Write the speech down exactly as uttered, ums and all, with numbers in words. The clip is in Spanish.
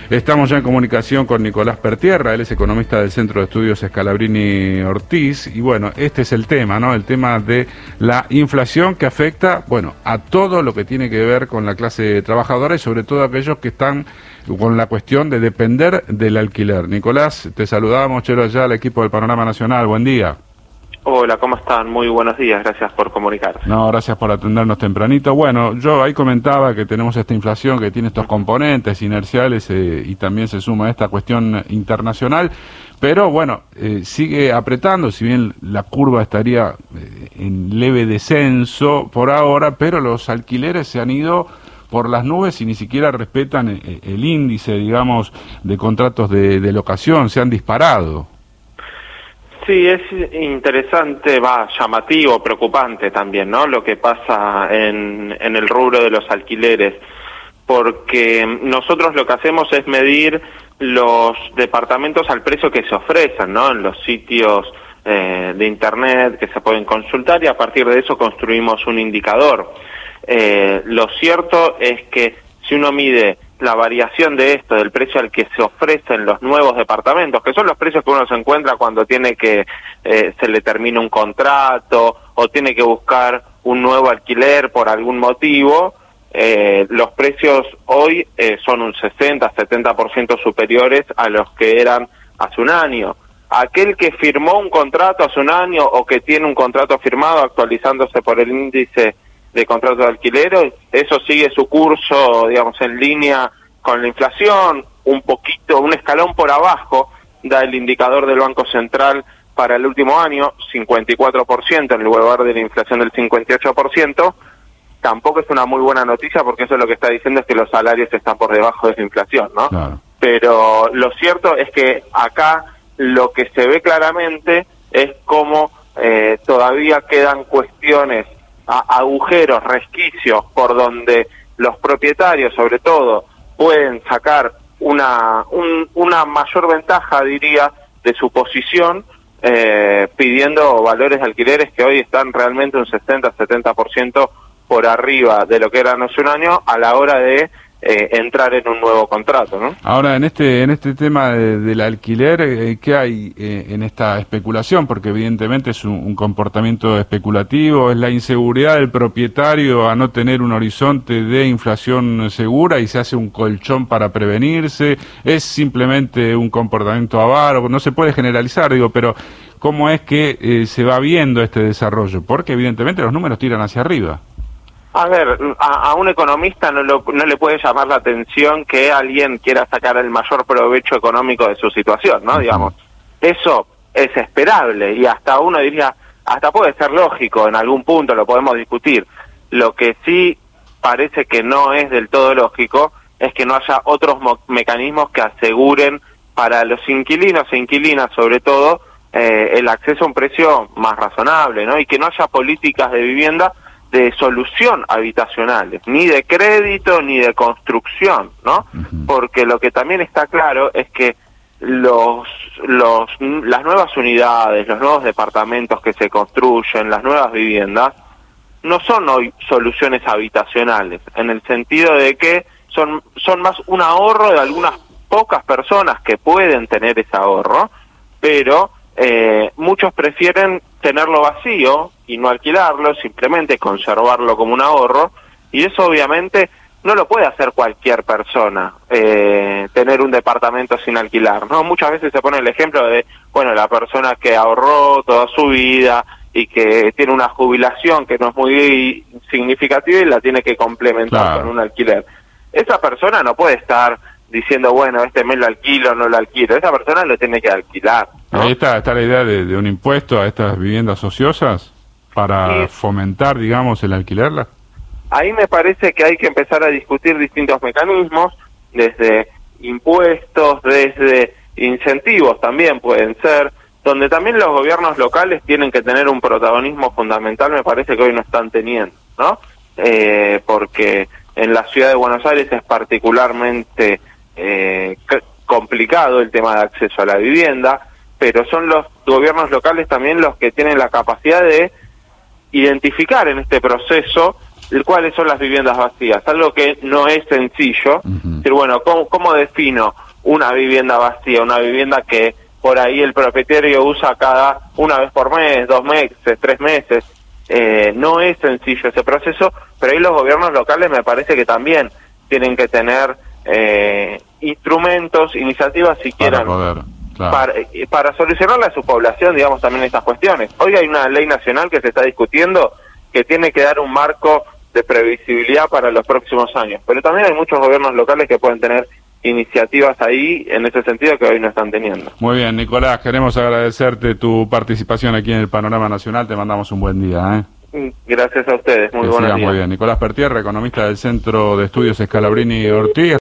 Estamos ya en comunicación con Nicolás Pertierra, él es economista del Centro de Estudios Scalabrini Ortiz, y bueno, este es el tema, ¿no? El tema de la inflación que afecta, bueno, a todo lo que tiene que ver con la clase trabajadora y sobre todo a aquellos que están con la cuestión de depender del alquiler. Nicolás, te saludamos, Chelo, allá al equipo del Panorama Nacional, buen día. Hola, ¿cómo están? Muy buenos días, gracias por comunicarse. No, gracias por atendernos tempranito. Bueno, yo ahí comentaba que tenemos esta inflación que tiene estos componentes inerciales eh, y también se suma esta cuestión internacional, pero bueno, eh, sigue apretando, si bien la curva estaría eh, en leve descenso por ahora, pero los alquileres se han ido por las nubes y ni siquiera respetan el, el índice, digamos, de contratos de, de locación, se han disparado. Sí, es interesante, va, llamativo, preocupante también, ¿no? Lo que pasa en, en el rubro de los alquileres, porque nosotros lo que hacemos es medir los departamentos al precio que se ofrecen, ¿no? En los sitios eh, de internet que se pueden consultar y a partir de eso construimos un indicador. Eh, lo cierto es que si uno mide la variación de esto, del precio al que se ofrecen los nuevos departamentos, que son los precios que uno se encuentra cuando tiene que, eh, se le termina un contrato o tiene que buscar un nuevo alquiler por algún motivo, eh, los precios hoy eh, son un sesenta, setenta por ciento superiores a los que eran hace un año. Aquel que firmó un contrato hace un año o que tiene un contrato firmado actualizándose por el índice de contratos de alquiler, eso sigue su curso, digamos, en línea con la inflación, un poquito, un escalón por abajo da el indicador del Banco Central para el último año, cincuenta y cuatro por ciento en lugar de la inflación del cincuenta y ocho por ciento. Tampoco es una muy buena noticia porque eso lo que está diciendo es que los salarios están por debajo de la inflación, ¿no? Claro. Pero lo cierto es que acá lo que se ve claramente es cómo eh, todavía quedan cuestiones, a, agujeros, resquicios por donde los propietarios, sobre todo, pueden sacar una un, una mayor ventaja, diría, de su posición, eh, pidiendo valores de alquileres que hoy están realmente un sesenta, setenta por ciento por arriba de lo que eran hace un año a la hora de eh, entrar en un nuevo contrato, ¿no? Ahora, en este en este tema de, del alquiler, eh, ¿qué hay eh, en esta especulación? Porque evidentemente es un, un comportamiento especulativo, es la inseguridad del propietario a no tener un horizonte de inflación segura y se hace un colchón para prevenirse, es simplemente un comportamiento avaro, no se puede generalizar, digo, pero ¿cómo es que eh, se va viendo este desarrollo? Porque evidentemente los números tiran hacia arriba. A ver, a, a un economista no, lo, no le puede llamar la atención que alguien quiera sacar el mayor provecho económico de su situación, ¿no? Uh-huh. Digamos, eso es esperable y hasta uno diría, hasta puede ser lógico, en algún punto lo podemos discutir. Lo que sí parece que no es del todo lógico es que no haya otros mecanismos que aseguren para los inquilinos e inquilinas, sobre todo, eh, el acceso a un precio más razonable, ¿no? Y que no haya políticas de vivienda de solución habitacionales, ni de crédito ni de construcción, ¿no? Uh-huh. Porque lo que también está claro es que los los las nuevas unidades, los nuevos departamentos que se construyen, las nuevas viviendas, no son hoy soluciones habitacionales, en el sentido de que son son más un ahorro de algunas pocas personas que pueden tener ese ahorro, pero eh, muchos prefieren tenerlo vacío y no alquilarlo, simplemente conservarlo como un ahorro, y eso obviamente no lo puede hacer cualquier persona, eh, tener un departamento sin alquilar, ¿no? Muchas veces se pone el ejemplo de, bueno, la persona que ahorró toda su vida y que tiene una jubilación que no es muy significativa y la tiene que complementar, claro, con un alquiler. Esa persona no puede estar diciendo, bueno, este mes lo alquilo o no lo alquilo. Esa persona lo tiene que alquilar, ¿no? Ahí está, está la idea de, de un impuesto a estas viviendas ociosas para sí. fomentar, digamos, el alquilerla. Ahí me parece que hay que empezar a discutir distintos mecanismos, desde impuestos, desde incentivos también pueden ser, donde también los gobiernos locales tienen que tener un protagonismo fundamental, me parece que hoy no están teniendo, ¿no? Eh, porque en la ciudad de Buenos Aires es particularmente eh, complicado el tema de acceso a la vivienda, pero son los gobiernos locales también los que tienen la capacidad de identificar en este proceso cuáles son las viviendas vacías, algo que no es sencillo. Uh-huh. Decir, bueno, ¿cómo, ¿cómo defino una vivienda vacía? Una vivienda que por ahí el propietario usa cada una vez por mes, dos meses, tres meses. Eh, no es sencillo ese proceso, pero ahí los gobiernos locales me parece que también tienen que tener eh, instrumentos, iniciativas, si quieran, para, poder, claro. para, para solucionarle a su población, digamos, también estas cuestiones. Hoy hay una ley nacional que se está discutiendo que tiene que dar un marco de previsibilidad para los próximos años, pero también hay muchos gobiernos locales que pueden tener iniciativas ahí en ese sentido que hoy no están teniendo. Muy bien, Nicolás, queremos agradecerte tu participación aquí en el Panorama Nacional, te mandamos un buen día, ¿eh? Gracias a ustedes, muy buenos días. Muy bien, Nicolás Pertierra, economista del Centro de Estudios Scalabrini Ortiz.